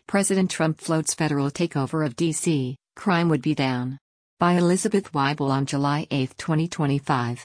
President Trump floats federal takeover of D.C., crime would be down. By Elizabeth Weibel on July 8, 2025.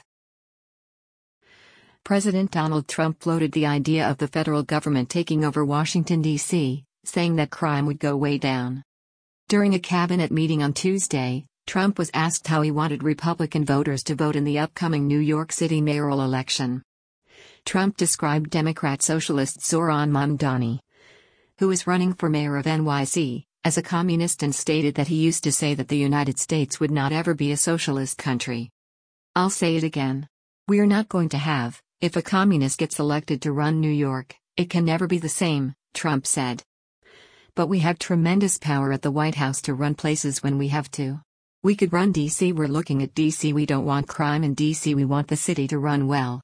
President Donald Trump floated the idea of the federal government taking over Washington, D.C., saying that crime would go way down. During a cabinet meeting on Tuesday, Trump was asked how he wanted Republican voters to vote in the upcoming New York City mayoral election. Trump described Democrat socialist Zohran Mamdani, who is running for mayor of NYC, as a communist and stated that he used to say that the United States would not ever be a socialist country. I'll say it again. We're not going to have, if a communist gets elected to run New York, it can never be the same, Trump said. But we have tremendous power at the White House to run places when we have to. We could run D.C. We're looking at D.C. We don't want crime in D.C. We want the city to run well.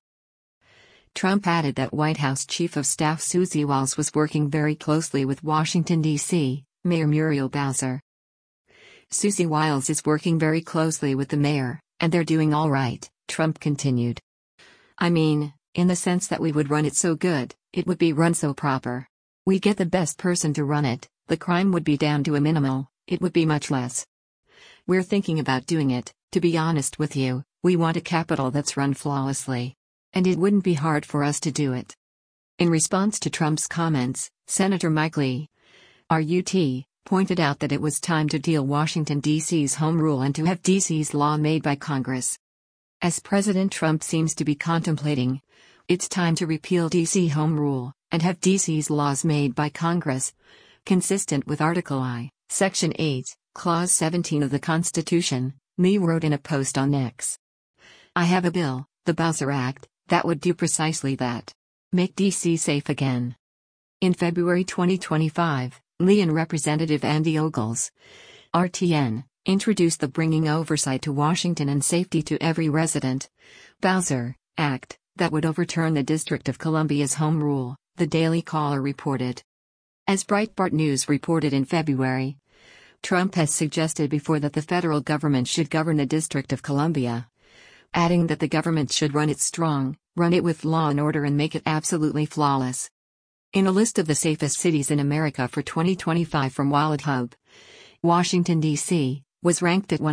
Trump added that White House Chief of Staff Susie Wiles was working very closely with Washington, D.C., Mayor Muriel Bowser. Susie Wiles is working very closely with the mayor, and they're doing all right, Trump continued. I mean, in the sense that we would run it so good, it would be run so proper. We get the best person to run it, the crime would be down to a minimal, it would be much less. We're thinking about doing it, to be honest with you, we want a capital that's run flawlessly. And it wouldn't be hard for us to do it. In response to Trump's comments, Senator Mike Lee, RUT, pointed out that it was time to deal Washington, D.C.'s home rule and to have D.C.'s law made by Congress. As President Trump seems to be contemplating, it's time to repeal D.C. home rule and have D.C.'s laws made by Congress, consistent with Article I, Section 8, Clause 17 of the Constitution, Lee wrote in a post on X. I have a bill, the Bowser Act, that would do precisely that. Make D.C. safe again. In February 2025, Lee and Representative Andy Ogles, RTN, introduced the Bringing Oversight to Washington and Safety to Every Resident, Bowser, Act, that would overturn the District of Columbia's home rule, the Daily Caller reported. As Breitbart News reported in February, Trump has suggested before that the federal government should govern the District of Columbia, adding that the government should run it strong, run it with law and order and make it absolutely flawless. In a list of the safest cities in America for 2025 from WalletHub, Washington, D.C., was ranked at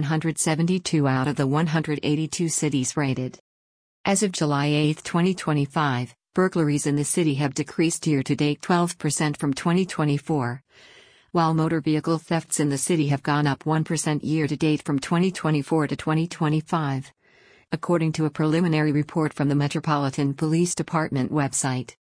172 out of the 182 cities rated. As of July 8, 2025, burglaries in the city have decreased year-to-date 12% from 2024, while motor vehicle thefts in the city have gone up 1% year-to-date from 2024 to 2025. According to a preliminary report from the Metropolitan Police Department website.